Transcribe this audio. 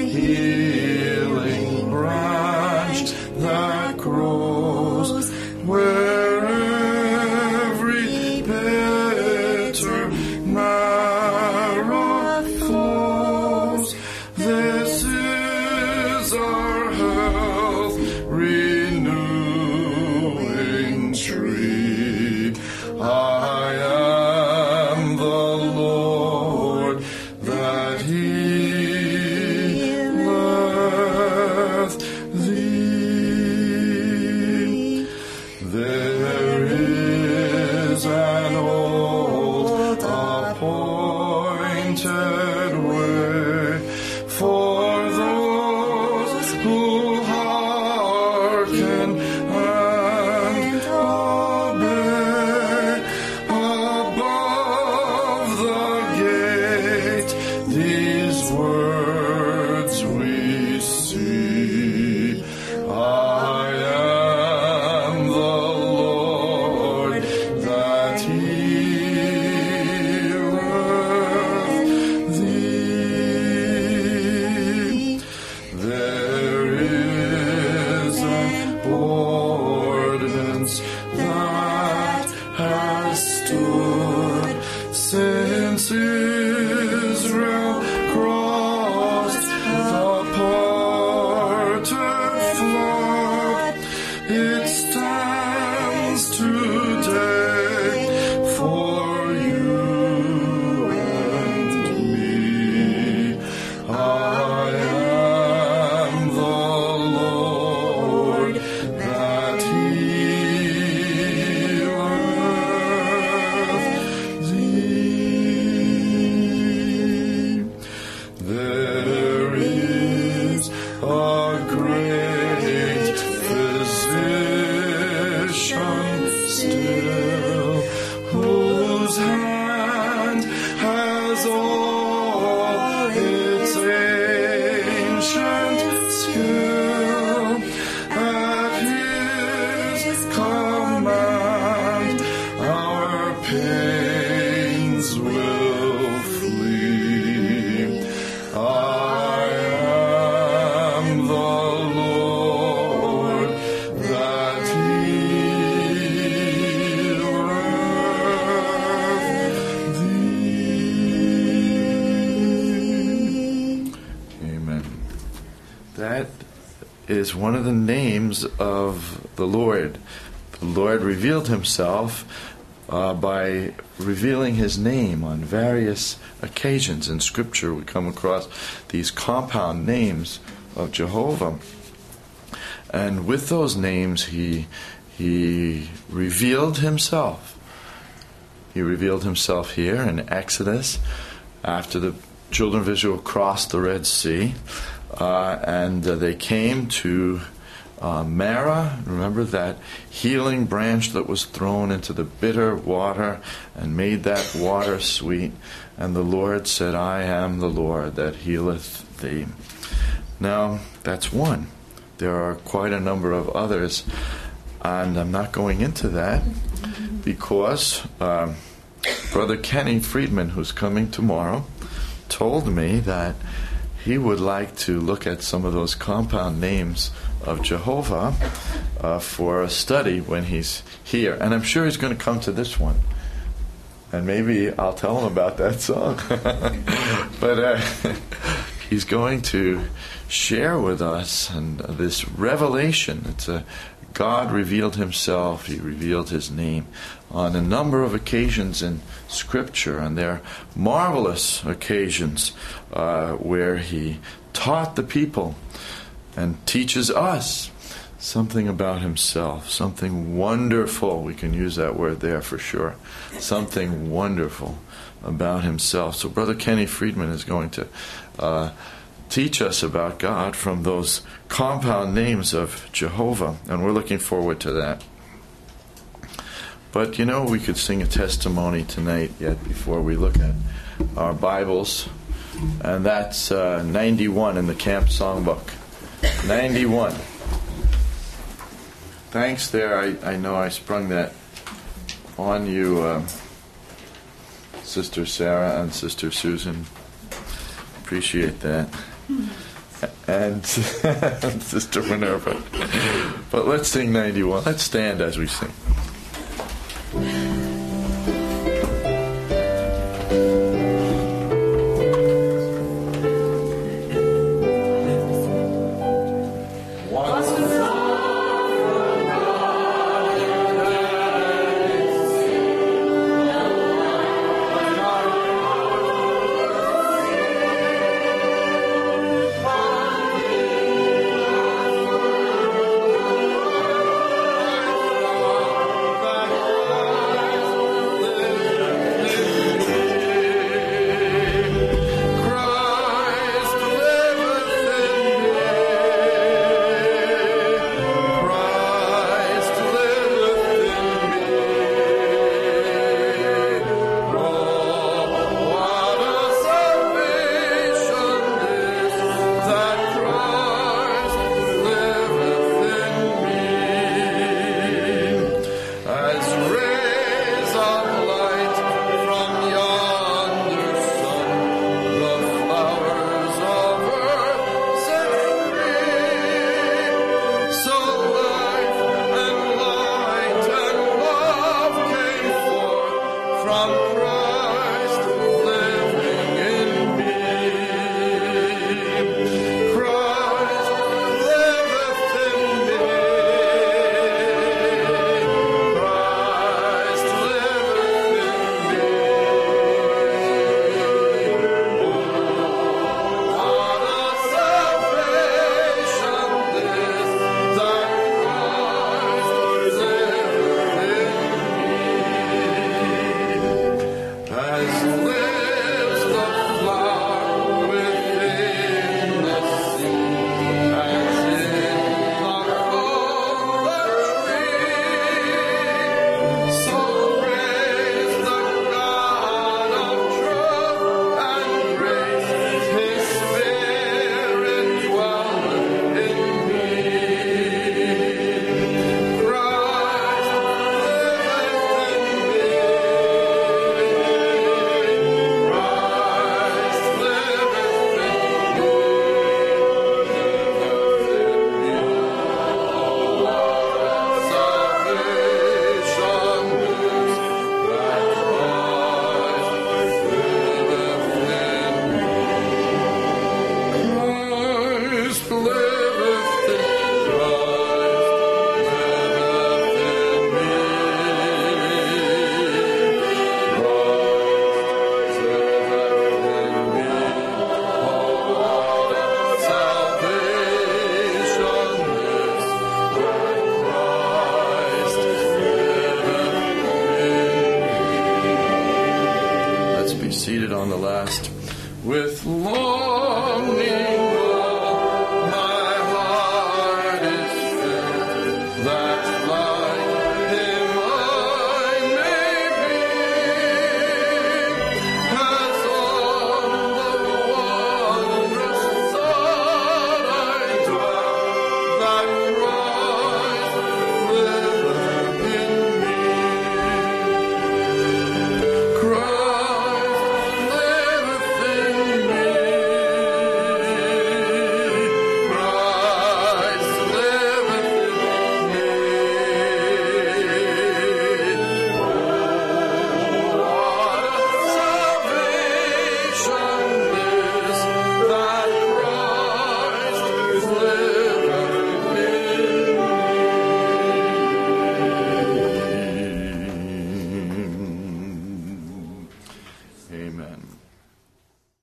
healing branch that grows where every bitter marrow flows. This is our health renewing tree. I am the Lord that healeth thee. There is an old appointed way for those who hearken and obey. Above the gate these words we see. I am the Lord that healeth thee. There is an ordinance that has stood since Israel crossed the parted flood. It stands today for you and me. I am the Lord that healeth thee. There is a great physician still, whose hand has all its ancient skill. At his command our pains will flee. I am the Lord that healeth thee. Amen. That is one of the names of the Lord. The Lord revealed himself by revealing his name on various occasions. In Scripture we come across these compound names of Jehovah. And with those names he revealed himself. He revealed himself here in Exodus after the children of Israel crossed the Red Sea. And they came to Marah. Remember that healing branch that was thrown into the bitter water and made that water sweet. And the Lord said, I am the Lord that healeth thee. Now, that's one. There are quite a number of others. And I'm not going into that because Brother Kenny Friedman, who's coming tomorrow, told me that he would like to look at some of those compound names of Jehovah for a study when he's here. And I'm sure he's going to come to this one. And maybe I'll tell him about that song. But he's going to share with us and this revelation. It's a God revealed himself. He revealed his name on a number of occasions in Scripture, and there are marvelous occasions where he taught the people and teaches us something about himself, something wonderful. We can use that word there for sure. Something wonderful about himself. So Brother Kenny Friedman is going to teach us about God from those compound names of Jehovah, and we're looking forward to that. But we could sing a testimony tonight yet before we look at our Bibles, and that's 91 in the Camp Songbook. 91. Thanks there. I know I sprung that on you, Sister Sarah and Sister Susan. Appreciate that. and Sister Minerva. But let's sing 91. Let's stand as we sing. Seated on the last with longing.